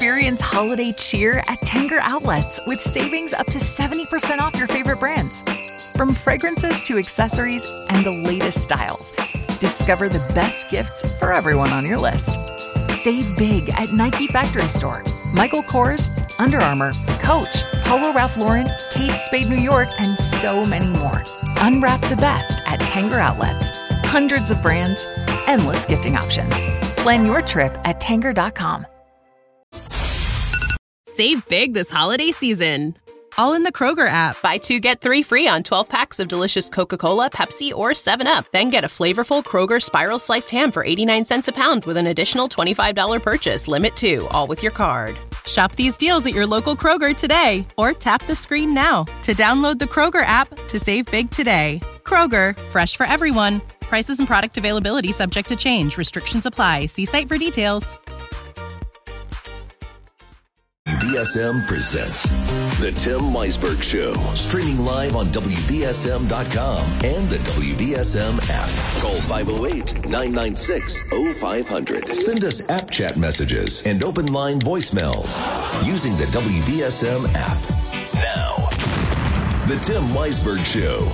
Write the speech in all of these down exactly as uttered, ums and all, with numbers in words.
Experience holiday cheer at Tanger Outlets with savings up to seventy percent off your favorite brands. From fragrances to accessories and the latest styles, discover the best gifts for everyone on your list. Save big at Nike Factory Store, Michael Kors, Under Armour, Coach, Polo Ralph Lauren, Kate Spade New York, and so many more. Unwrap the best at Tanger Outlets. Hundreds of brands, endless gifting options. Plan your trip at Tanger dot com. Save big this holiday season. All in the Kroger app. Buy two, get three free on twelve packs of delicious Coca-Cola, Pepsi, or seven up. Then get a flavorful Kroger Spiral Sliced Ham for eighty-nine cents a pound with an additional twenty-five dollars purchase. Limit two, all with your card. Shop these deals at your local Kroger today, or tap the screen now to download the Kroger app to save big today. Kroger, fresh for everyone. Prices and product availability subject to change. Restrictions apply. See site for details. W B S M presents The Tim Weisberg Show, streaming live on W B S M dot com and the W B S M app. Call five oh eight, nine nine six, oh five hundred. Send us app chat messages and open line voicemails using the W B S M app. Now, The Tim Weisberg Show.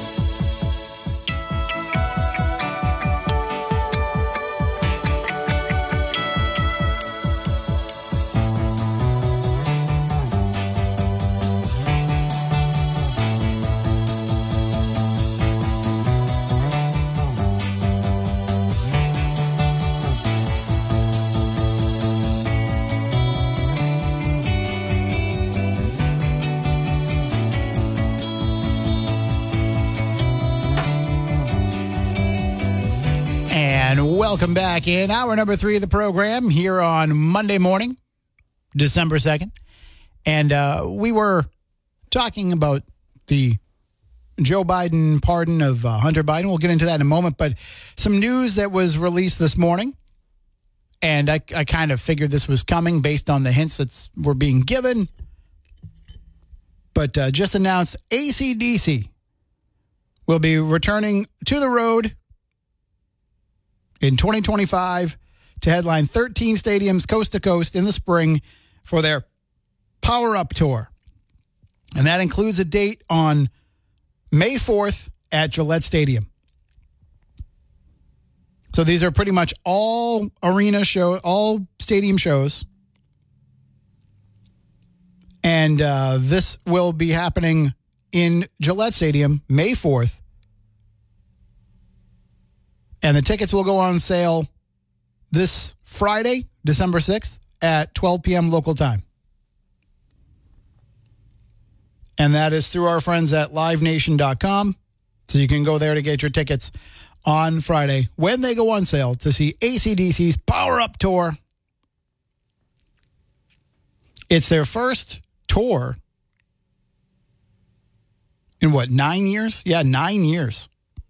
Welcome back in hour number three of the program here on Monday morning, December second. And uh, we were talking about the Joe Biden pardon of uh, Hunter Biden. We'll get into that in a moment. But some news that was released this morning. And I, I kind of figured this was coming based on the hints that were being given. But uh, just announced A C D C will be returning to the road in twenty twenty-five to headline thirteen stadiums coast to coast in the spring for their Power Up Tour. And that includes a date on May fourth at Gillette Stadium. So these are pretty much all arena show, all stadium shows. And uh, this will be happening in Gillette Stadium May fourth. And the tickets will go on sale this Friday, December sixth, at twelve p.m. local time. And that is through our friends at live nation dot com. So you can go there to get your tickets on Friday when they go on sale to see A C D C's Power Up Tour. It's their first tour in what, nine years? Yeah, nine years.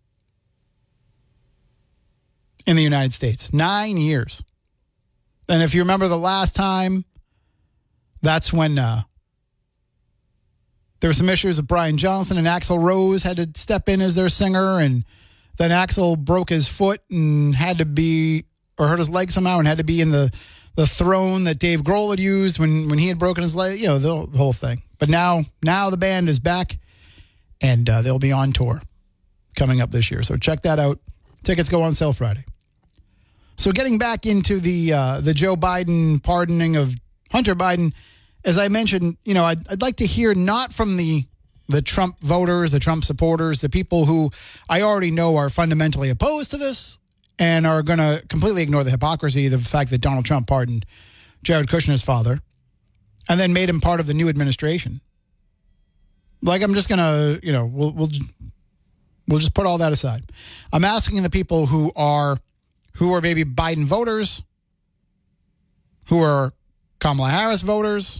In the United States. Nine years. And if you remember the last time, that's when uh, there were some issues with Brian Johnson and Axl Rose had to step in as their singer. And then Axl broke his foot and had to be, or hurt his leg somehow and had to be in the, the throne that Dave Grohl had used when, when he had broken his leg, you know, the, the whole thing. But now, now the band is back and uh, they'll be on tour coming up this year. So check that out. Tickets go on sale Friday. So getting back into the uh, the Joe Biden pardoning of Hunter Biden, as I mentioned, you know, I'd, I'd like to hear not from the the Trump voters, the Trump supporters, the people who I already know are fundamentally opposed to this and are going to completely ignore the hypocrisy of the fact that Donald Trump pardoned Jared Kushner's father and then made him part of the new administration. Like, I'm just going to, you know, we'll we'll we'll just put all that aside. I'm asking the people who are who are maybe Biden voters, who are Kamala Harris voters,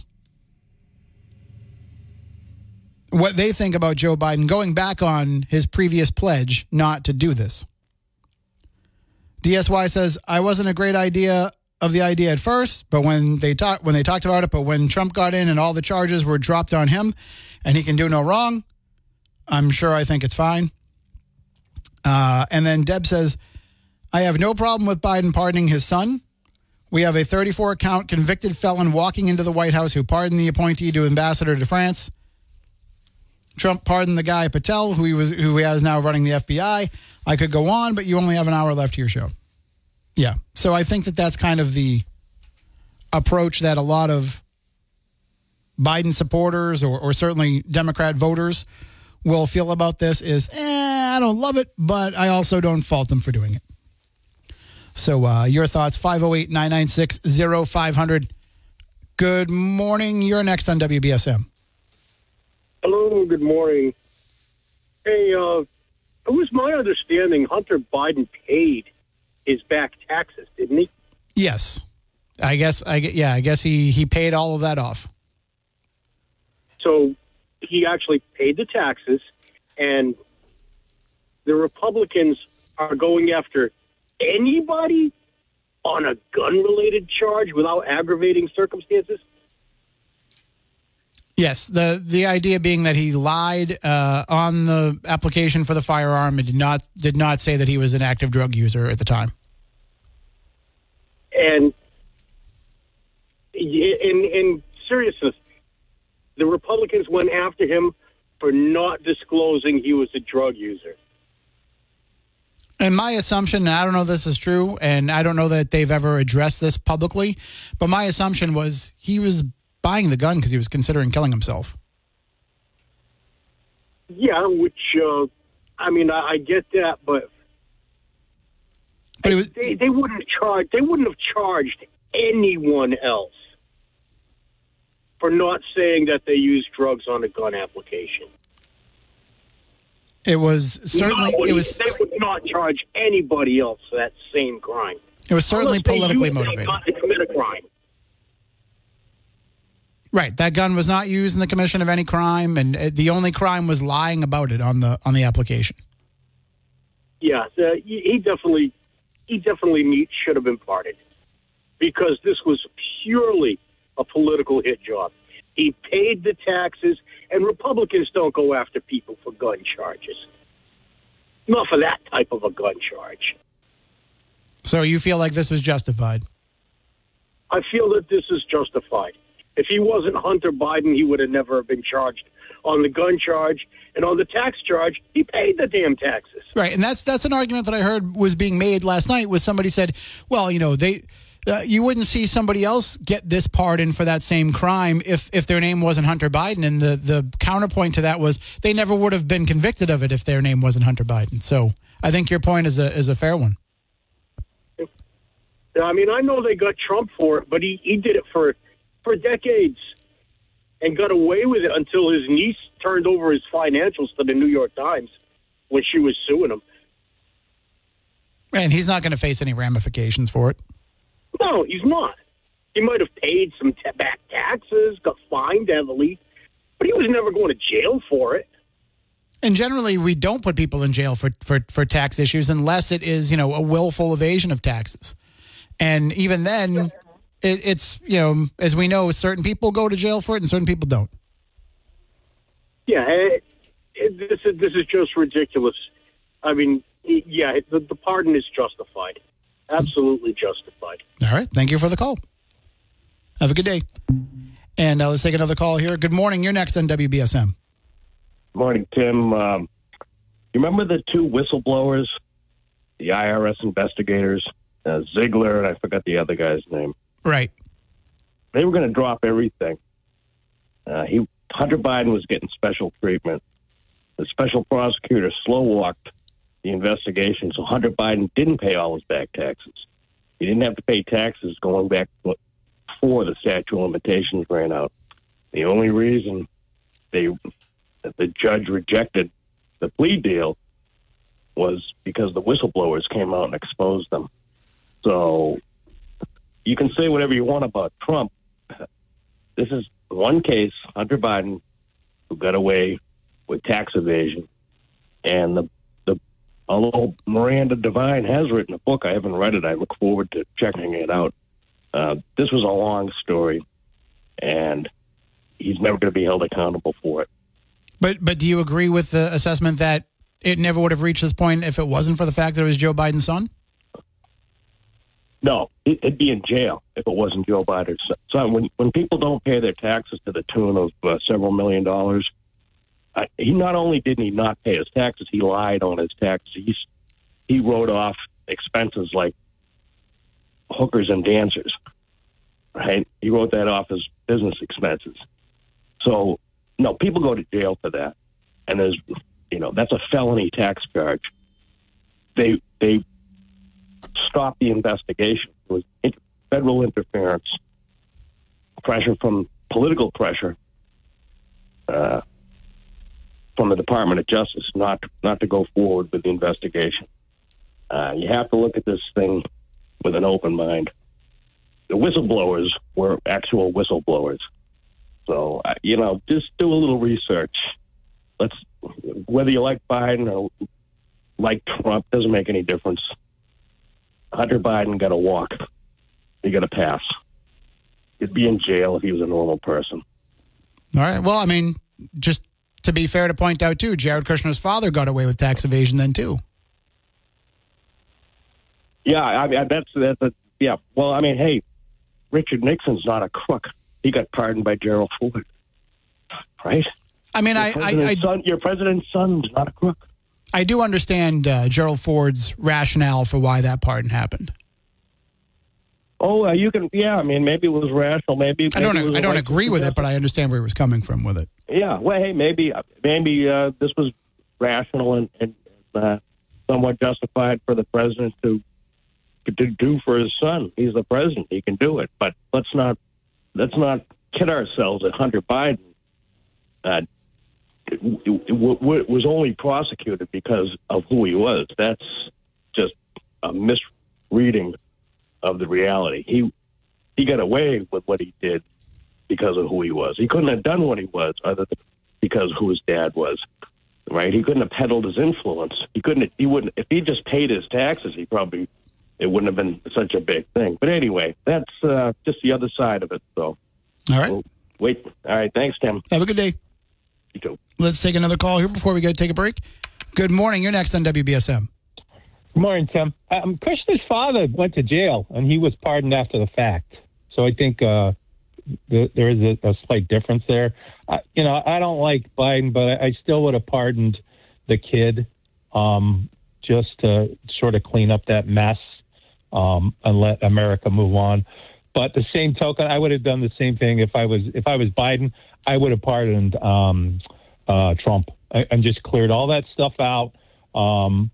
what they think about Joe Biden going back on his previous pledge not to do this. D S Y says, I wasn't a great idea of the idea at first, but when they talk, when they talked about it, but when Trump got in and all the charges were dropped on him and he can do no wrong, I'm sure I think it's fine. Uh, and then Deb says, I have no problem with Biden pardoning his son. We have a thirty-four count convicted felon walking into the White House who pardoned the appointee to ambassador to France. Trump pardoned the guy Patel, who he was, who he has now running the F B I. I could go on, but you only have an hour left to your show. Yeah. So I think that that's kind of the approach that a lot of Biden supporters or, or certainly Democrat voters will feel about this is, eh, I don't love it, but I also don't fault them for doing it. So uh, your thoughts, five oh eight, nine nine six, oh five hundred. Good morning. You're next on W B S M. Hello, good morning. Hey, uh, it was my understanding Hunter Biden paid his back taxes, didn't he? Yes. I guess, I yeah, I guess he, he paid all of that off. So he actually paid the taxes, and the Republicans are going after anybody on a gun-related charge without aggravating circumstances? Yes, the the idea being that he lied uh, on the application for the firearm and did not did not say that he was an active drug user at the time. And in in seriousness, the Republicans went after him for not disclosing he was a drug user. And my assumption, and I don't know if this is true, and I don't know that they've ever addressed this publicly, but my assumption was he was buying the gun because he was considering killing himself. Yeah, which, uh, I mean, I, I get that, but, but it was, they, they wouldn't charge, they wouldn't have charged anyone else for not saying that they used drugs on a gun application. It was certainly, Nobody, it was, they would not charge anybody else for that same crime. It was certainly politically motivated. Not to commit a crime. Right, that gun was not used in the commission of any crime, and the only crime was lying about it on the on the application. Yeah, uh, he definitely, he definitely need, should have been pardoned because this was purely a political hit job. He paid the taxes, and Republicans don't go after people for gun charges. Not for that type of a gun charge. So you feel like this was justified? I feel that this is justified. If he wasn't Hunter Biden, he would have never been charged on the gun charge. And on the tax charge, he paid the damn taxes. Right, and that's that's an argument that I heard was being made last night, was somebody said, well, you know, they uh, you wouldn't see somebody else get this pardon for that same crime if, if their name wasn't Hunter Biden. And the, the counterpoint to that was they never would have been convicted of it if their name wasn't Hunter Biden. So I think your point is a is a fair one. I mean, I know they got Trump for it, but he, he did it for... for decades and got away with it until his niece turned over his financials to the New York Times when she was suing him. And he's not going to face any ramifications for it. No, he's not. He might have paid some t- back taxes, got fined heavily, but he was never going to jail for it. And generally, we don't put people in jail for, for, for tax issues unless it is, you know, a willful evasion of taxes. And even then... Yeah. It, it's, you know, as we know, certain people go to jail for it and certain people don't. Yeah, it, it, this, is, this is just ridiculous. I mean, it, yeah, it, the, the pardon is justified. Absolutely justified. All right. Thank you for the call. Have a good day. And uh, let's take another call here. Good morning. You're next on W B S M. Morning, Tim. Um, you remember the two whistleblowers, the I R S investigators, uh, Ziegler, and I forgot the other guy's name. Right. They were going to drop everything. Uh, he Hunter Biden was getting special treatment. The special prosecutor slow-walked the investigation, so Hunter Biden didn't pay all his back taxes. He didn't have to pay taxes going back before the statute of limitations ran out. The only reason they that the judge rejected the plea deal was because the whistleblowers came out and exposed them. So... you can say whatever you want about Trump. This is one case, Hunter Biden, who got away with tax evasion. And the, the although Miranda Devine has written a book, I haven't read it. I look forward to checking it out. Uh, this was a long story, and he's never going to be held accountable for it. But but do you agree with the assessment that it never would have reached this point if it wasn't for the fact that it was Joe Biden's son? No, he'd be in jail if it wasn't Joe Biden's son. When when people don't pay their taxes to the tune of uh, several million dollars, uh, he not only didn't he not pay his taxes, he lied on his taxes. He's, he wrote off expenses like hookers and dancers, right? He wrote that off as business expenses. So, no, people go to jail for that. And there's, you know, that's a felony tax charge. They they stopped the investigation. It was inter- federal interference, pressure from political pressure uh, from the Department of Justice not not to go forward with the investigation. Uh, you have to look at this thing with an open mind. The whistleblowers were actual whistleblowers. So, uh, you know, just do a little research. Let's, whether you like Biden or like Trump, doesn't make any difference. Hunter Biden got to walk. He got to pass. He'd be in jail if he was a normal person. All right. Well, I mean, just to be fair to point out, too, Jared Kushner's father got away with tax evasion then, too. Yeah, I mean, that's, that's a, yeah. Well, I mean, hey, Richard Nixon's not a crook. He got pardoned by Gerald Ford, right? I mean, I, I, I son, your president's son is not a crook. I do understand uh, Gerald Ford's rationale for why that pardon happened. Oh, uh, you can, yeah. I mean, maybe it was rational. Maybe, maybe I don't. it was I don't right agree with it, but I understand where he was coming from with it. Yeah. Well, hey, maybe, maybe uh, this was rational and, and uh, somewhat justified for the president to to do for his son. He's the president; he can do it. But let's not let's not kid ourselves that Hunter Biden uh, w- w- was only prosecuted because of who he was. That's just a misreading of the reality. He he got away with what he did because of who he was. He couldn't have done what he was other than because of who his dad was. Right? He couldn't have peddled his influence. He couldn't. He wouldn't. If he just paid his taxes, he probably it wouldn't have been such a big thing. But anyway, that's uh, just the other side of it. So, all right. We'll wait. All right. Thanks, Tim. Have a good day. You too. Let's take another call here before we go take a break. Good morning. You're next on W B S M. Good morning, Tim. Um, Kushner's father went to jail, and he was pardoned after the fact. So I think uh, th- there is a, a slight difference there. I, you know, I don't like Biden, but I, I still would have pardoned the kid um, just to sort of clean up that mess um, and let America move on. But the same token, I would have done the same thing if I was if I was Biden. I would have pardoned um, uh, Trump and just cleared all that stuff out. Um,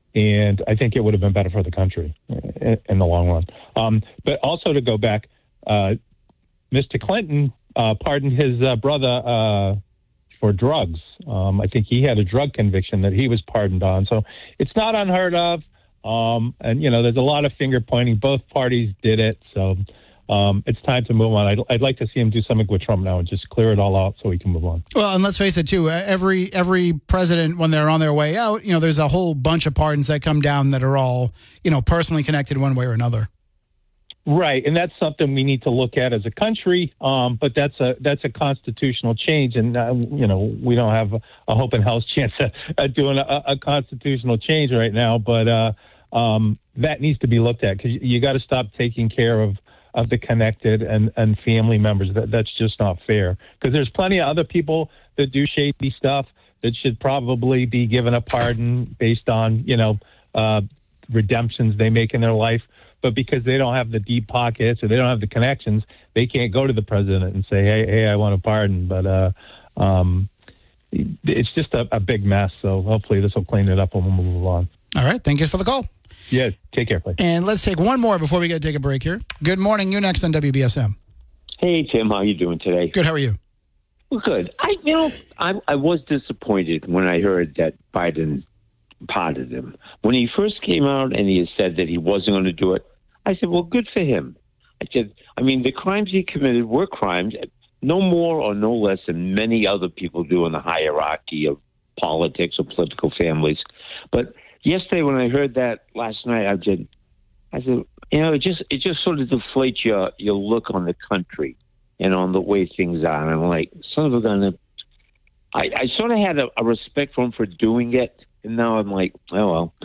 and I think it would have been better for the country in, in the long run. Um, but also to go back, uh, Mister Clinton uh, pardoned his uh, brother uh, for drugs. Um, I think he had a drug conviction that he was pardoned on. So it's not unheard of. Um, and, you know, there's a lot of finger pointing. Both parties did it. So um, it's time to move on. I'd, I'd like to see him do something with Trump now and just clear it all out so we can move on. Well, and let's face it, too, every every president, when they're on their way out, you know, there's a whole bunch of pardons that come down that are all, you know, personally connected one way or another. Right, and that's something we need to look at as a country. Um, but that's a that's a constitutional change, and uh, you know we don't have a, a hope in hell's chance of, of doing a, a constitutional change right now. But uh, um, that needs to be looked at because you, you got to stop taking care of, of the connected and, and family members. That that's just not fair. Because there's plenty of other people that do shady stuff that should probably be given a pardon based on you know uh, redemptions they make in their life. But because they don't have the deep pockets or they don't have the connections, they can't go to the president and say, hey, hey, I want a pardon. But uh, um, it's just a, a big mess. So hopefully this will clean it up and we'll move on. All right. Thank you for the call. Yeah. Take care, please. And let's take one more before we got to take a break here. Good morning. You're next on W B S M. Hey, Tim. How you doing today? Good. How are you? Well, good. I, you know, I, I was disappointed when I heard that Biden pardoned him. When he first came out and he had said that he wasn't going to do it, I said, well, good for him. I said, I mean, the crimes he committed were crimes, no more or no less than many other people do in the hierarchy of politics or political families. But yesterday when I heard that last night, I said, I said, you know, it just it just sort of deflates your, your look on the country and on the way things are. And I'm like, son of a gun, I, I sort of had a, a respect for him for doing it. And now I'm like, oh, well,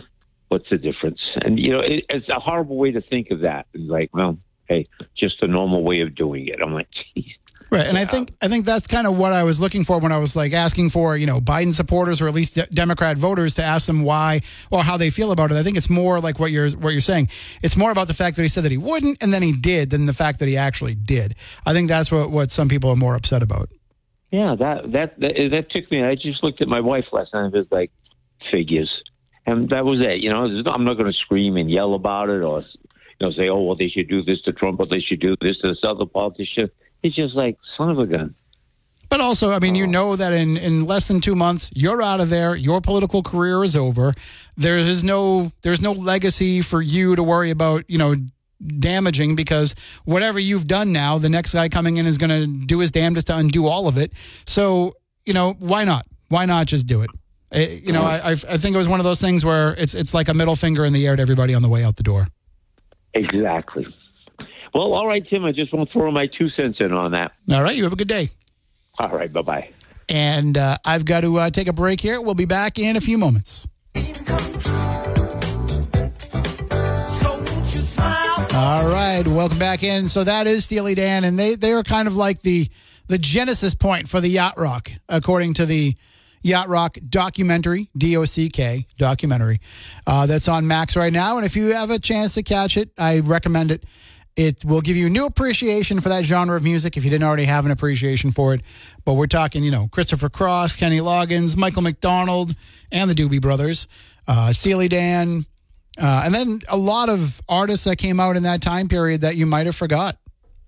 what's the difference? And, you know, it, it's a horrible way to think of that. It's like, well, hey, just a normal way of doing it. I'm like, geez. Right, and I think I think that's kind of what I was looking for when I was like asking for, you know, Biden supporters or at least de- Democrat voters to ask them why or how they feel about it. I think it's more like what you're what you're saying. It's more about the fact that he said that he wouldn't and then he did than the fact that he actually did. I think that's what, what some people are more upset about. Yeah, that that that, that took me. I just looked at my wife last night and it was like, figures, and that was it. You know, I'm not going to scream and yell about it or, you know, say, oh well, they should do this to Trump or they should do this to this other politician. It's just like, son of a gun. But also, I mean, you know that in, in less than two months, you're out of there. Your political career is over. There is no there's no legacy for you to worry about, you know, damaging, because whatever you've done now, the next guy coming in is going to do his damnedest to undo all of it. So, you know, why not? Why not just do it? It you know, I I think it was one of those things where it's it's like a middle finger in the air to everybody on the way out the door. Exactly. Well, all right, Tim, I just want to throw my two cents in on that. All right, you have a good day. All right, bye-bye. And uh, I've got to uh, take a break here. We'll be back in a few moments. All right, welcome back in. So that is Steely Dan, and they, they are kind of like the, the genesis point for the yacht rock, according to the Yacht Rock documentary, D O C K documentary, uh, that's on Max right now. And if you have a chance to catch it, I recommend it. It will give you new appreciation for that genre of music if you didn't already have an appreciation for it. But we're talking, you know, Christopher Cross, Kenny Loggins, Michael McDonald, and the Doobie Brothers, uh, Steely Dan, uh, and then a lot of artists that came out in that time period that you might have forgot,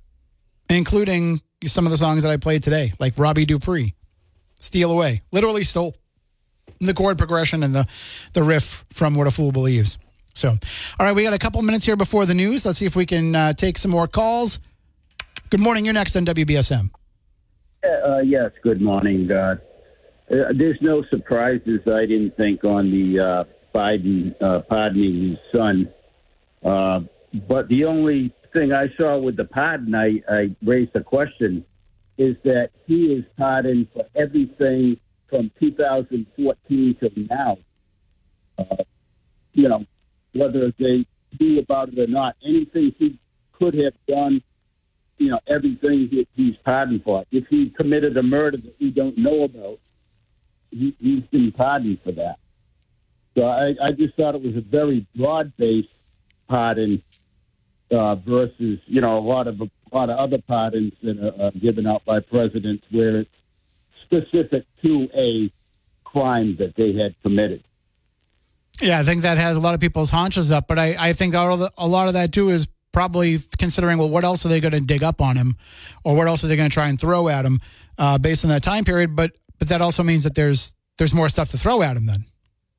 including some of the songs that I played today, like Robbie Dupree, Steal Away, literally stole the chord progression and the, the riff from What a Fool Believes. So, all right, we got a couple minutes here before the news. Let's see if we can uh, take some more calls. Good morning. You're next on W B S M. Uh, yes, good morning. Uh, uh, there's no surprises, I didn't think, on the uh, Biden uh, pardoning his son. Uh, but the only thing I saw with the pardon, I, I raised a question, is that he is pardoned for everything from two thousand fourteen to now. Uh, you know, whether they knew about it or not, anything he could have done, you know, everything he, he's pardoned for. If he committed a murder that we don't know about, he, he's been pardoned for that. So I, I just thought it was a very broad-based pardon uh, versus, you know, a lot of a lot of other pardons that are uh, given out by presidents where it's specific to a crime that they had committed. Yeah, I think that has a lot of people's haunches up, but I, I think a lot of that, too, is probably considering, well, what else are they going to dig up on him, or what else are they going to try and throw at him uh, based on that time period, but but that also means that there's there's more stuff to throw at him then.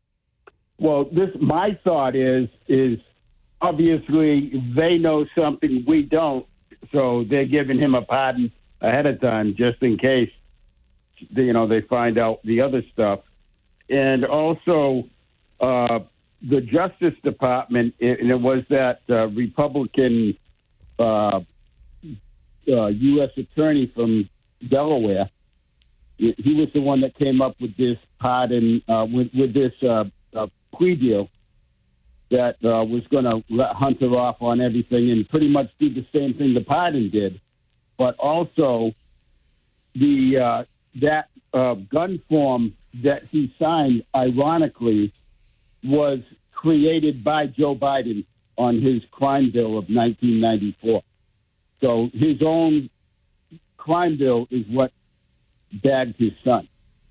Well, this my thought is, is obviously they know something we don't, so they're giving him a pardon ahead of time just in case, you know, they find out the other stuff. And also... Uh, the Justice Department, and it was that uh, Republican uh, uh, U S attorney from Delaware. He was the one that came up with this pardon, uh, with, with this uh, uh, plea deal that uh, was going to let Hunter off on everything and pretty much do the same thing the pardon did. But also, the uh, that uh, gun form that he signed, ironically, was created by Joe Biden on his crime bill of nineteen ninety-four. So his own crime bill is what bagged his son.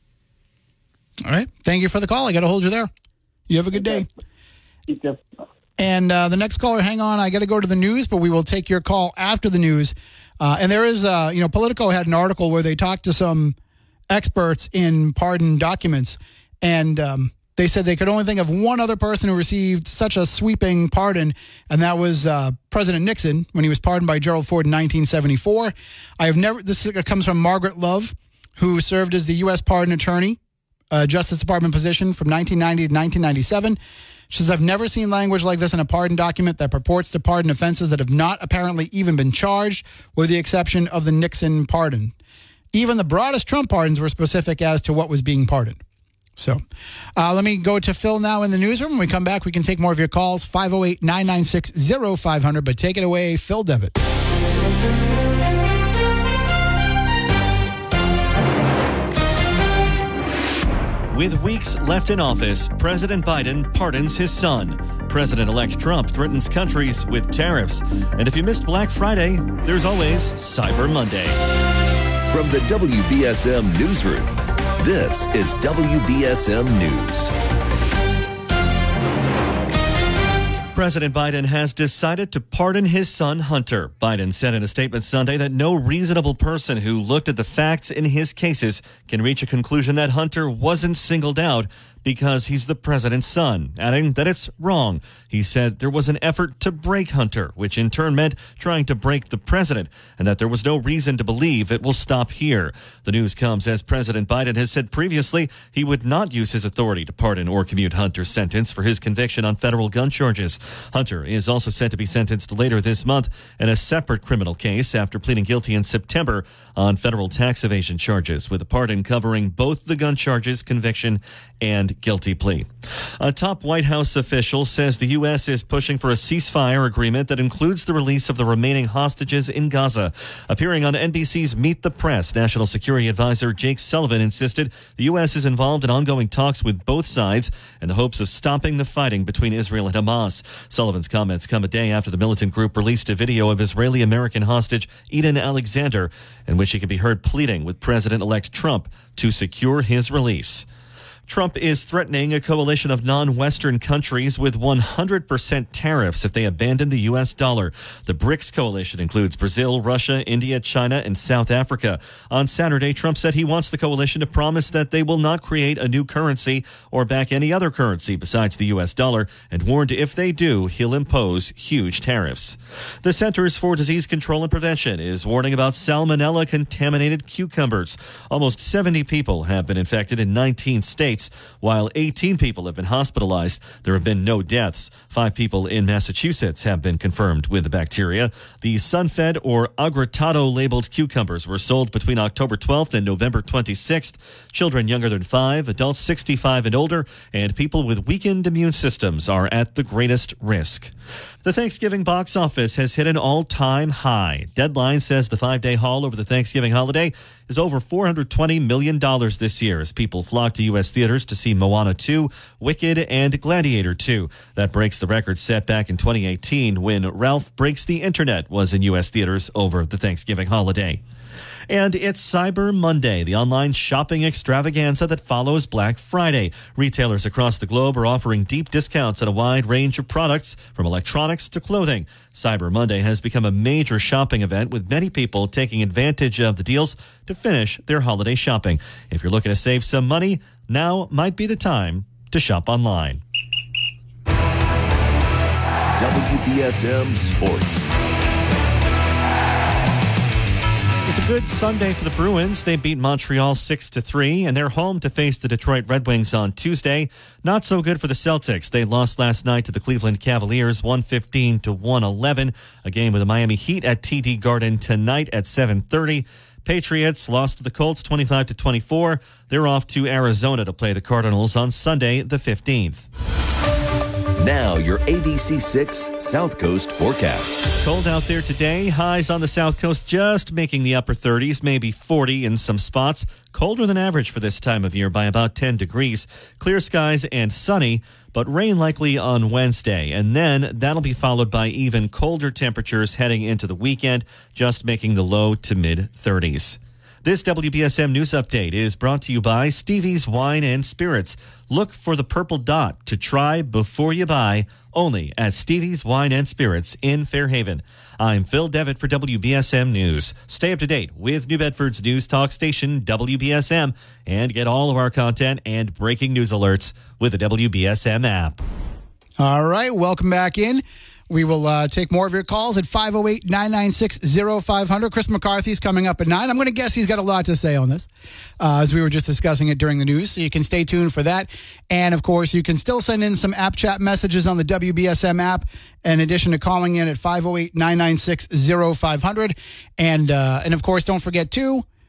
All right. Thank you for the call. I got to hold you there. You have a good day. You too. And uh, the next caller, hang on. I got to go to the news, but we will take your call after the news. Uh, and there is, uh, you know, Politico had an article where they talked to some experts in pardon documents, and um, they said they could only think of one other person who received such a sweeping pardon, and that was uh, President Nixon when he was pardoned by Gerald Ford in nineteen seventy-four. I have never. This comes from Margaret Love, who served as the U S pardon attorney, uh, Justice Department position from nineteen ninety to nineteen ninety-seven. She says, I've never seen language like this in a pardon document that purports to pardon offenses that have not apparently even been charged, with the exception of the Nixon pardon. Even the broadest Trump pardons were specific as to what was being pardoned. So uh, let me go to Phil now in the newsroom. When we come back, we can take more of your calls, five oh eight, nine nine six, oh five hundred. But take it away, Phil Devitt. With weeks left in office, President Biden pardons his son. President-elect Trump threatens countries with tariffs. And if you missed Black Friday, there's always Cyber Monday. From the W B S M Newsroom, this is W B S M News. President Biden has decided to pardon his son, Hunter. Biden said in a statement Sunday that no reasonable person who looked at the facts in his cases can reach a conclusion that Hunter wasn't singled out because he's the president's son, adding that it's wrong. He said there was an effort to break Hunter, which in turn meant trying to break the president, and that there was no reason to believe it will stop here. The news comes as President Biden has said previously he would not use his authority to pardon or commute Hunter's sentence for his conviction on federal gun charges. Hunter is also set to be sentenced later this month in a separate criminal case after pleading guilty in September on federal tax evasion charges, with a pardon covering both the gun charges, conviction, and guilty plea. A top White House official says the U S is pushing for a ceasefire agreement that includes the release of the remaining hostages in Gaza. Appearing on N B C's Meet the Press, National Security Advisor Jake Sullivan insisted the U S is involved in ongoing talks with both sides in the hopes of stopping the fighting between Israel and Hamas. Sullivan's comments come a day after the militant group released a video of Israeli-American hostage Eden Alexander, in which he could be heard pleading with President-elect Trump to secure his release. Trump is threatening a coalition of non-Western countries with one hundred percent tariffs if they abandon the U S dollar. The BRICS coalition includes Brazil, Russia, India, China, and South Africa. On Saturday, Trump said he wants the coalition to promise that they will not create a new currency or back any other currency besides the U S dollar, and warned if they do, he'll impose huge tariffs. The Centers for Disease Control and Prevention is warning about salmonella-contaminated cucumbers. Almost seventy people have been infected in nineteen states. While eighteen people have been hospitalized, there have been no deaths. Five people in Massachusetts have been confirmed with the bacteria. The Sunfed or Agritado labeled cucumbers were sold between October twelfth and November twenty-sixth. Children younger than five, adults sixty-five and older, and people with weakened immune systems are at the greatest risk. The Thanksgiving box office has hit an all-time high. Deadline says the five-day haul over the Thanksgiving holiday is over four hundred twenty million dollars this year as people flock to U S theaters to see Moana two, Wicked, and Gladiator two. That breaks the record set back in twenty eighteen when Ralph Breaks the Internet was in U S theaters over the Thanksgiving holiday. And it's Cyber Monday, the online shopping extravaganza that follows Black Friday. Retailers across the globe are offering deep discounts on a wide range of products, from electronics to clothing. Cyber Monday has become a major shopping event, with many people taking advantage of the deals to finish their holiday shopping. If you're looking to save some money, now might be the time to shop online. W B S M Sports. It was a good Sunday for the Bruins. They beat Montreal six to three, and they're home to face the Detroit Red Wings on Tuesday. Not so good for the Celtics. They lost last night to the Cleveland Cavaliers one fifteen to one eleven. A game with the Miami Heat at T D Garden tonight at seven thirty. Patriots lost to the Colts twenty-five to twenty-four. They're off to Arizona to play the Cardinals on Sunday the fifteenth. Now, your A B C six South Coast forecast. Cold out there today. Highs on the South Coast just making the upper thirties, maybe forty in some spots. Colder than average for this time of year by about ten degrees. Clear skies and sunny, but rain likely on Wednesday. And then that'll be followed by even colder temperatures heading into the weekend, just making the low to mid thirties. This W B S M News Update is brought to you by Stevie's Wine and Spirits. Look for the purple dot to try before you buy, only at Stevie's Wine and Spirits in Fairhaven. I'm Phil Devitt for W B S M News. Stay up to date with New Bedford's news talk station, W B S M, and get all of our content and breaking news alerts with the W B S M app. All right, welcome back in. We will uh, take more of your calls at five oh eight, nine nine six, oh five hundred. Chris McCarthy's coming up at nine. I'm going to guess he's got a lot to say on this, uh, as we were just discussing it during the news, so you can stay tuned for that. And, of course, you can still send in some app chat messages on the W B S M app, in addition to calling in at five oh eight, nine nine six, oh five hundred. And, uh, and of course, don't forget, too,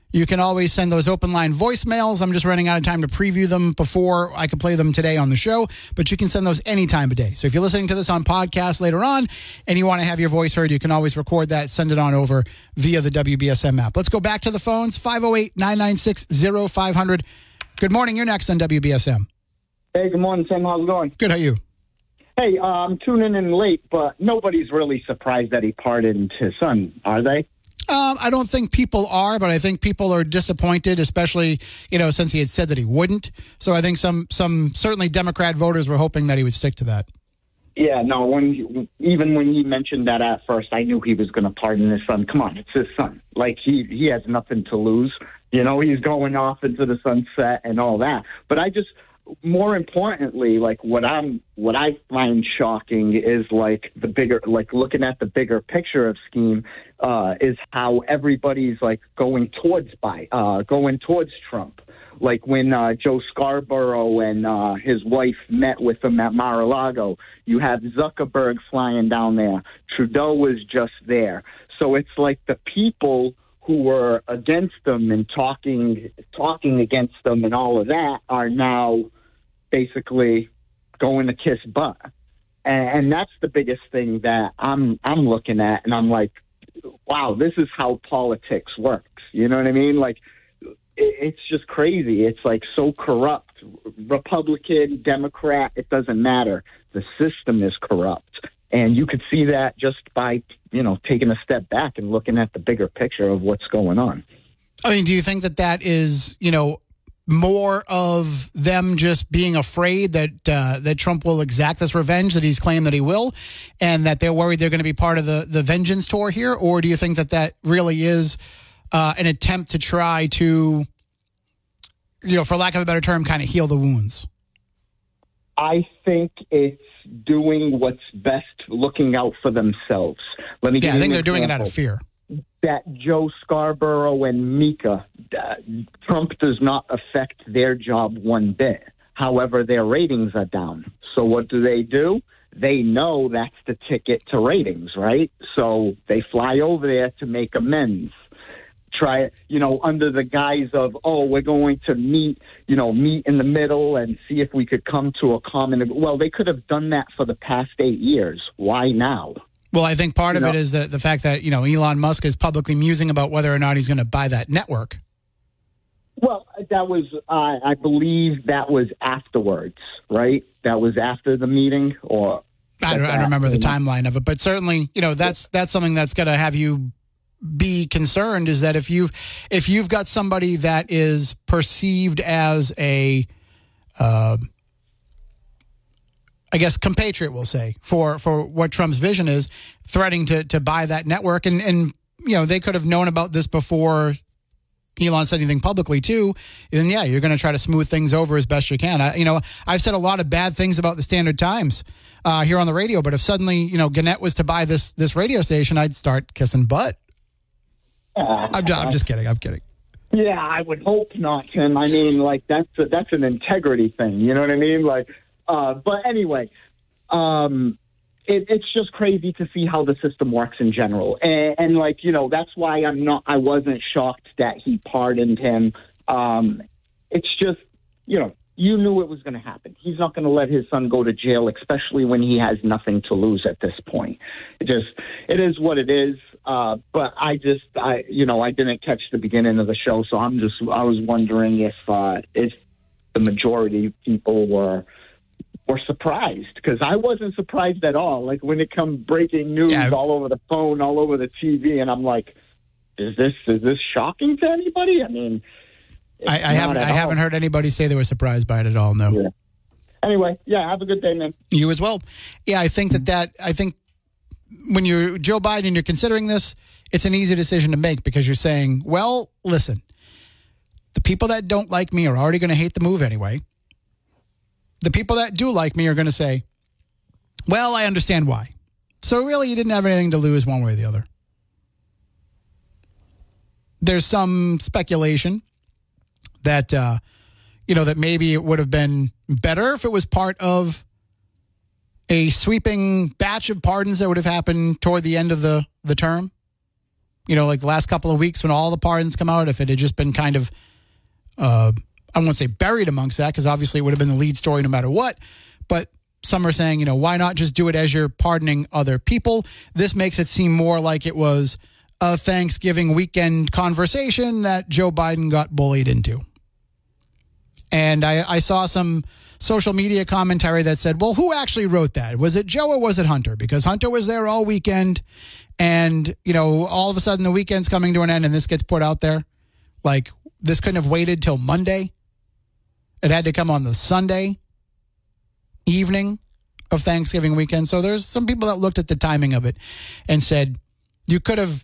You can always send those open line voicemails. I'm just running out of time to preview them before I could play them today on the show, but you can send those any time of day. So if you're listening to this on podcast later on and you want to have your voice heard, you can always record that, send it on over via the W B S M app. Let's go back to the phones, five oh eight, nine nine six, oh five hundred. Good morning. You're next on W B S M. Hey, good morning, Tim. How's it going? Good. How are you? Hey, uh, I'm tuning in late, but nobody's really surprised that he pardoned his son, are they? Um, I don't think people are, but I think people are disappointed, especially, you know, since he had said that he wouldn't. So I think some, some certainly Democrat voters were hoping that he would stick to that. Yeah, no, when he, even when he mentioned that at first, I knew he was going to pardon his son. Come on, it's his son. Like, he, he has nothing to lose. You know, he's going off into the sunset and all that. But I just... More importantly, like what I'm, what I find shocking is like the bigger, like looking at the bigger picture of scheme, uh, is how everybody's like going towards by, uh, going towards Trump. Like when uh, Joe Scarborough and uh, his wife met with him at Mar-a-Lago, you have Zuckerberg flying down there. Trudeau was just there. So it's like the people who were against them and talking, talking against them and all of that are now basically going to kiss butt. And, and that's the biggest thing that I'm I'm looking at, and I'm like, wow, this is how politics works. You know what I mean? Like, it, it's just crazy. It's like so corrupt. Republican, Democrat, it doesn't matter. The system is corrupt. And you could see that just by, you know, taking a step back and looking at the bigger picture of what's going on. I mean, do you think that that is, you know, more of them just being afraid that uh, that Trump will exact this revenge that he's claimed that he will, and that they're worried they're going to be part of the, the vengeance tour here? Or do you think that that really is uh, an attempt to try to, you know, for lack of a better term, kind of heal the wounds? I think it's doing what's best, looking out for themselves. Let me. Yeah, give I think you they're an doing it example. out of fear. That Joe Scarborough and Mika, uh, Trump does not affect their job one bit. However, their ratings are down. So what do they do? They know that's the ticket to ratings, right? So they fly over there to make amends. Try, you know, under the guise of, oh, we're going to meet, you know, meet in the middle and see if we could come to a common. Well, they could have done that for the past eight years. Why now? Well, I think part of You it know- is the, the fact that, you know, Elon Musk is publicly musing about whether or not he's going to buy that network. Well, that was, uh, I believe that was afterwards, right? That was after the meeting, or I don't, I don't remember the timeline of it, but certainly, you know, that's that's something that's going to have you be concerned, is that if you've if you've got somebody that is perceived as a, uh, I guess, compatriot, we'll say, for for what Trump's vision is, threatening to to buy that network, and and you know they could have known about this before Elon said anything publicly too, then yeah, you're going to try to smooth things over as best you can. I, you know, I've said a lot of bad things about the Standard Times uh, here on the radio, but if suddenly, you know, Gannett was to buy this this radio station, I'd start kissing butt. Uh, I'm, I'm just kidding. I'm kidding. Yeah, I would hope not, Tim. I mean, like, that's a, that's an integrity thing. You know what I mean? Like, uh, but anyway, um, it, it's just crazy to see how the system works in general. And, and, like, you know, that's why I'm not, I wasn't shocked that he pardoned him. Um, it's just, you know, you knew it was going to happen. He's not going to let his son go to jail, especially when he has nothing to lose at this point. It just, it is what it is. Uh, but I just, I, you know, I didn't catch the beginning of the show, so I'm just, I was wondering if, uh, if the majority of people were, were surprised, because I wasn't surprised at all. Like when it comes breaking news Yeah. all over the phone, all over the T V, and I'm like, is this, is this shocking to anybody? I mean, I, I haven't I haven't heard anybody say they were surprised by it at all. No. Yeah. Anyway, yeah, have a good day, man. You as well. Yeah, I think that that I think when you're Joe Biden, you're considering this, it's an easy decision to make, because you're saying, well, listen, the people that don't like me are already going to hate the move anyway. The people that do like me are going to say, well, I understand why. So really, you didn't have anything to lose one way or the other. There's some speculation that, uh, you know, that maybe it would have been better if it was part of a sweeping batch of pardons that would have happened toward the end of the, the term. you know, like the last couple of weeks when all the pardons come out, if it had just been kind of, uh, I won't say buried amongst that, because obviously it would have been the lead story no matter what. But some are saying, you know, why not just do it as you're pardoning other people? This makes it seem more like it was a Thanksgiving weekend conversation that Joe Biden got bullied into. And I, I saw some social media commentary that said, well, who actually wrote that? Was it Joe or was it Hunter? Because Hunter was there all weekend, and, you know, all of a sudden the weekend's coming to an end and this gets put out there. Like, this couldn't have waited till Monday. It had to come on the Sunday evening of Thanksgiving weekend. So there's some people that looked at the timing of it and said, you could have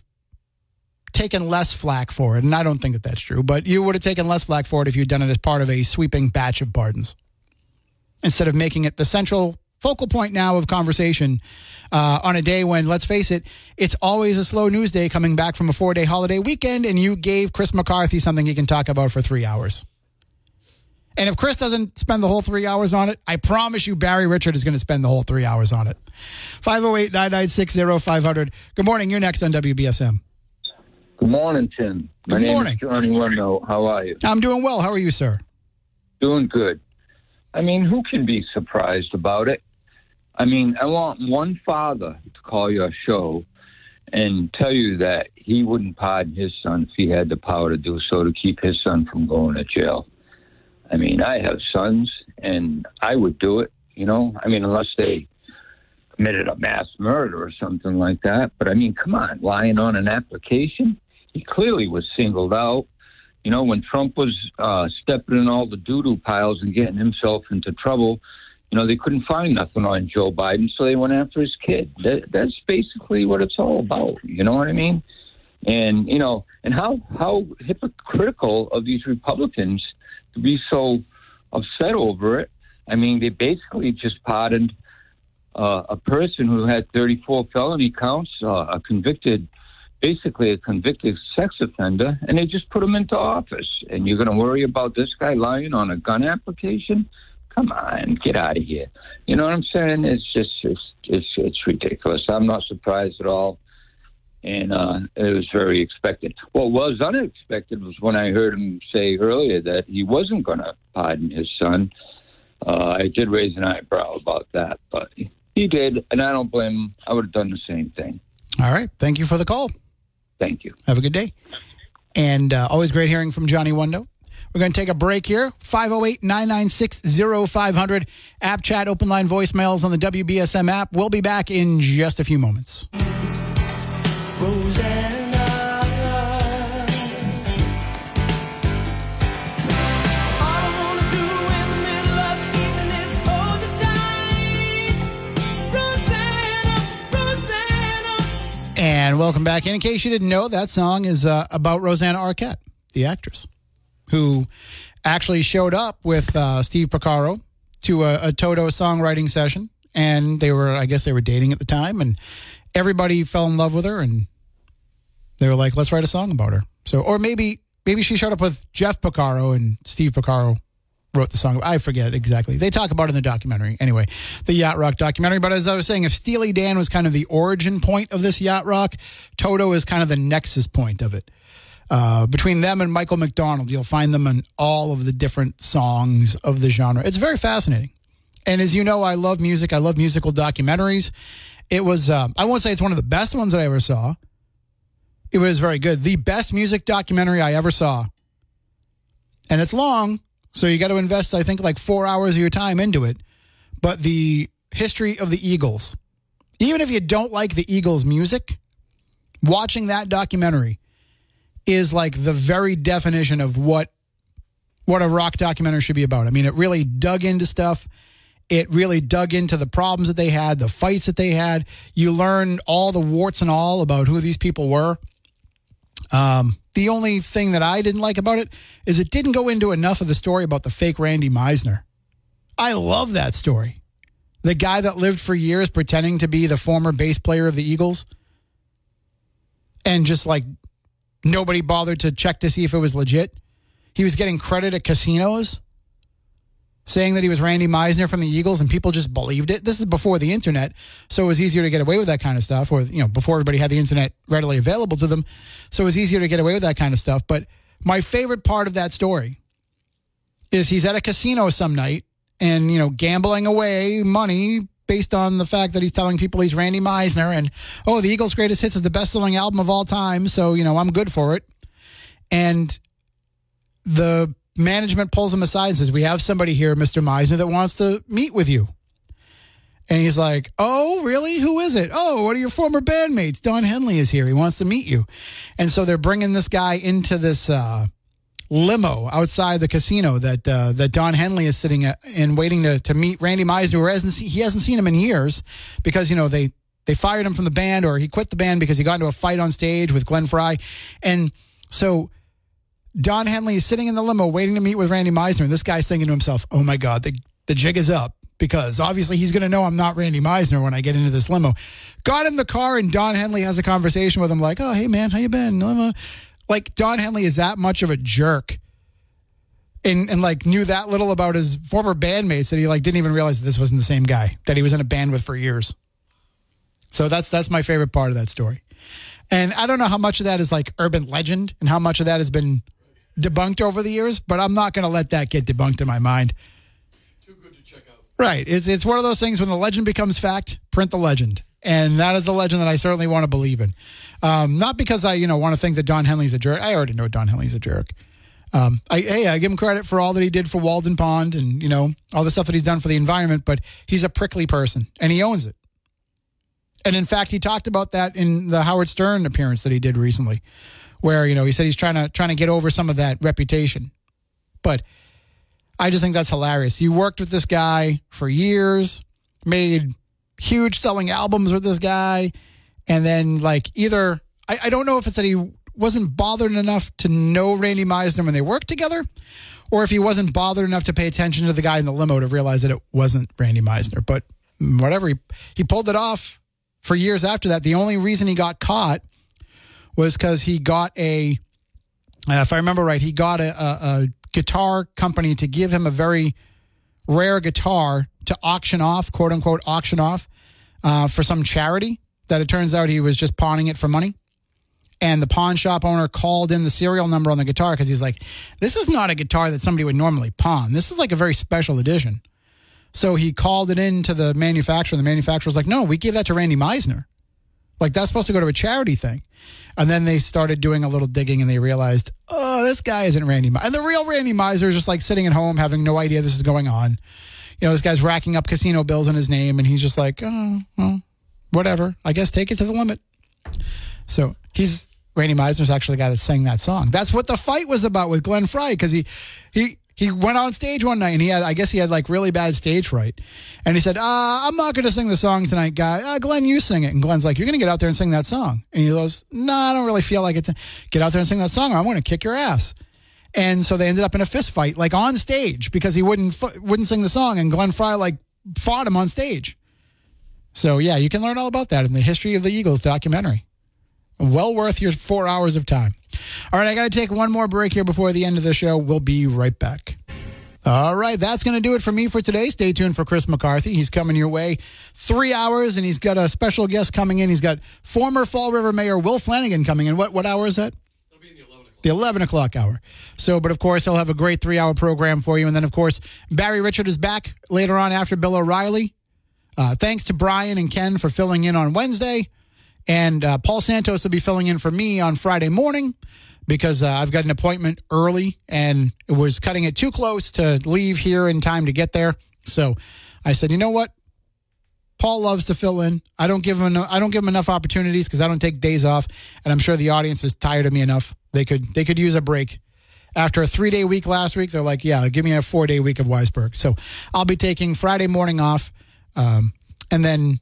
taken less flack for it. And I don't think that that's true, but you would have taken less flack for it if you'd done it as part of a sweeping batch of pardons, instead of making it the central focal point now of conversation uh, on a day when, let's face it, it's always a slow news day coming back from a four-day holiday weekend, and you gave Chris McCarthy something he can talk about for three hours. And if Chris doesn't spend the whole three hours on it, I promise you Barry Richard is going to spend the whole three hours on it. five oh eight, nine nine six, oh five hundred. Good morning. You're next on W B S M. Good morning, Tim. My Good name morning. is Johnny Wendo. How are you? I'm doing well. How are you, sir? Doing good. I mean, who can be surprised about it? I mean, I want one father to call your show and tell you that he wouldn't pardon his son if he had the power to do so, to keep his son from going to jail. I mean, I have sons, and I would do it, you know? I mean, unless they committed a mass murder or something like that. But, I mean, come on, lying on an application? He clearly was singled out. You know, when Trump was uh, stepping in all the doo-doo piles and getting himself into trouble, you know, they couldn't find nothing on Joe Biden, so they went after his kid. That, that's basically what it's all about. You know what I mean? And, you know, and how, how hypocritical of these Republicans to be so upset over it. I mean, they basically just pardoned uh, a person who had thirty-four felony counts, uh, a convicted, basically a convicted sex offender, and they just put him into office. And you're going to worry about this guy lying on a gun application? Come on, get out of here. You know what I'm saying? It's just, it's, it's, it's ridiculous. I'm not surprised at all. And uh, it was very expected. What was unexpected was when I heard him say earlier that he wasn't going to pardon his son. Uh, I did raise an eyebrow about that, but he did, and I don't blame him. I would have done the same thing. All right. Thank you for the call. Thank you. Have a good day. And uh, always great hearing from Johnny Wendo. We're going to take a break here. five oh eight, nine nine six, oh five hundred. App chat, open line voicemails on the W B S M app. We'll be back in just a few moments. Rosanna, all I wanna do in the middle of the evening is hold you tight. Rosanna, Rosanna. And welcome back. And in case you didn't know, that song is uh, about Rosanna Arquette, the actress, who actually showed up with uh, Steve Porcaro to a, a Toto songwriting session. And they were, I guess they were dating at the time. And everybody fell in love with her, and they were like, let's write a song about her. So, or maybe maybe she showed up with Jeff Porcaro and Steve Porcaro wrote the song. I forget exactly. They talk about it in the documentary. Anyway, the Yacht Rock documentary. But as I was saying, if Steely Dan was kind of the origin point of this Yacht Rock, Toto is kind of the nexus point of it. Uh, between them and Michael McDonald, you'll find them in all of the different songs of the genre. It's very fascinating. And as you know, I love music. I love musical documentaries. It was, uh, I won't say it's one of the best ones that I ever saw. It was very good. The best music documentary I ever saw. And it's long, so you got to invest, I think, like four hours of your time into it. But the history of the Eagles, even if you don't like the Eagles music, watching that documentary is like the very definition of what what a rock documentary should be about. I mean, it really dug into stuff. It really dug into the problems that they had, the fights that they had. You learned all the warts and all about who these people were. Um, the only thing that I didn't like about it is it didn't go into enough of the story about the fake Randy Meisner. I love that story. The guy that lived for years pretending to be the former bass player of the Eagles, and just like nobody bothered to check to see if it was legit. He was getting credit at casinos. saying that he was Randy Meisner from the Eagles, and people just believed it. This is before the internet, so it was easier to get away with that kind of stuff, or, you know, before everybody had the internet readily available to them, so it was easier to get away with that kind of stuff. But my favorite part of that story is he's at a casino some night and, you know, gambling away money based on the fact that he's telling people he's Randy Meisner, and, oh, the Eagles' Greatest Hits is the best-selling album of all time, so, you know, I'm good for it. And the management pulls him aside and says, we have somebody here, Mister Meisner, that wants to meet with you. And he's like, oh, really? Who is it? Oh, one of your former bandmates, Don Henley, is here. He wants to meet you. And so they're bringing this guy into this uh, limo outside the casino that uh, that Don Henley is sitting at and waiting to, to meet Randy Meisner, who hasn't seen, he hasn't seen him in years because, you know, they, they fired him from the band, or he quit the band because he got into a fight on stage with Glenn Frey. And so Don Henley is sitting in the limo waiting to meet with Randy Meisner, and this guy's thinking to himself, oh, my God, the, the jig is up, because obviously he's going to know I'm not Randy Meisner when I get into this limo. Got in the car, and Don Henley has a conversation with him like, oh, hey, man, how you been? Like, Don Henley is that much of a jerk and, and like, knew that little about his former bandmates that he, like, didn't even realize that this wasn't the same guy that he was in a band with for years. So that's that's my favorite part of that story. And I don't know how much of that is, like, urban legend and how much of that has been debunked over the years, but I'm not going to let that get debunked in my mind. Too good to check out. Right. It's it's one of those things when the legend becomes fact, print the legend. And that is the legend that I certainly want to believe in. Um, not because I, you know, want to think that Don Henley's a jerk. I already know Don Henley's a jerk. Um, I, hey, I give him credit for all that he did for Walden Pond and, you know, all the stuff that he's done for the environment, but he's a prickly person, and he owns it. And in fact, he talked about that in the Howard Stern appearance that he did recently, where, you know, he said he's trying to trying to get over some of that reputation. But I just think that's hilarious. You worked with this guy for years, made huge selling albums with this guy, and then, like, either, I, I don't know if it's that he wasn't bothered enough to know Randy Meisner when they worked together, or if he wasn't bothered enough to pay attention to the guy in the limo to realize that it wasn't Randy Meisner. But whatever, he, he pulled it off for years after that. The only reason he got caught was because he got a, uh, if I remember right, he got a, a, a guitar company to give him a very rare guitar to auction off, quote unquote, auction off uh, for some charity that it turns out he was just pawning it for money. And the pawn shop owner called in the serial number on the guitar because he's like, this is not a guitar that somebody would normally pawn. This is like a very special edition. So he called it in to the manufacturer. And the manufacturer was like, no, we gave that to Randy Meisner. Like, that's supposed to go to a charity thing. And then they started doing a little digging and they realized, oh, this guy isn't Randy Meisner. And the real Randy Meisner is just like sitting at home having no idea this is going on. You know, this guy's racking up casino bills in his name and he's just like, oh, well, whatever. I guess take it to the limit. So he's, Randy Meisner's actually the guy that sang that song. That's what the fight was about with Glenn Frey, because he, he, he went on stage one night and he had, I guess he had like really bad stage fright. And he said, uh, I'm not going to sing the song tonight, guy. Uh, Glenn, you sing it. And Glenn's like, you're going to get out there and sing that song. And he goes, no, I don't really feel like it. To get out there and sing that song, or I'm going to kick your ass. And so they ended up in a fist fight, like on stage, because he wouldn't, wouldn't sing the song. And Glenn Frey like fought him on stage. So yeah, you can learn all about that in the History of the Eagles documentary. Well worth your four hours of time. All right, I got to take one more break here before the end of the show. We'll be right back. All right, that's going to do it for me for today. Stay tuned for Chris McCarthy. He's coming your way three hours, and he's got a special guest coming in. He's got former Fall River Mayor Will Flanagan coming in. What what hour is that? It'll be in the eleven o'clock. The eleven o'clock hour. So, but of course, he'll have a great three-hour program for you. And then, of course, Barry Richard is back later on after Bill O'Reilly. Uh, thanks to Brian and Ken for filling in on Wednesday. And uh, Paul Santos will be filling in for me on Friday morning because uh, I've got an appointment early and it was cutting it too close to leave here in time to get there. So I said, you know what? Paul loves to fill in. I don't give him enough, I don't give him enough opportunities because I don't take days off, and I'm sure the audience is tired of me enough. They could they could use a break. After a three-day week last week, they're like, yeah, give me a four-day week of Weisberg. So I'll be taking Friday morning off, um, and then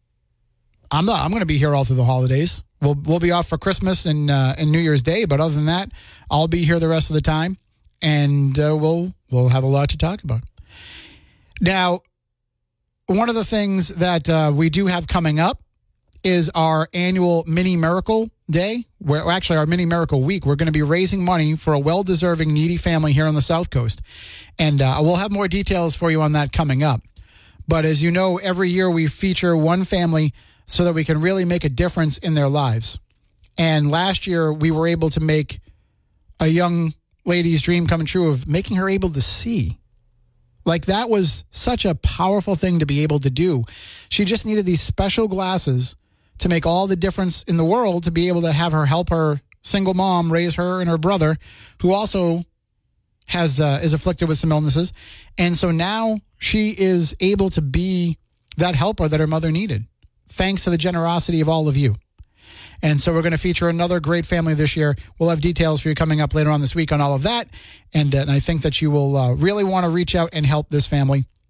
I'm not. I'm going to be here all through the holidays. We'll we'll be off for Christmas and uh, and New Year's Day, but other than that, I'll be here the rest of the time, and uh, we'll we'll have a lot to talk about. Now, one of the things that uh, we do have coming up is our annual Mini Miracle Day, where actually our Mini Miracle Week. We're going to be raising money for a well-deserving needy family here on the South Coast. And uh, we'll have more details for you on that coming up. But as you know, every year we feature one family so that we can really make a difference in their lives. And last year we were able to make a young lady's dream come true of making her able to see. Like, that was such a powerful thing to be able to do. She just needed these special glasses to make all the difference in the world, to be able to have her help her single mom raise her and her brother, who also has uh, is afflicted with some illnesses. And so now she is able to be that helper that her mother needed, thanks to the generosity of all of you. And so we're going to feature another great family this year. We'll have details for you coming up later on this week on all of that. And, uh, and I think that you will uh, really want to reach out and help this family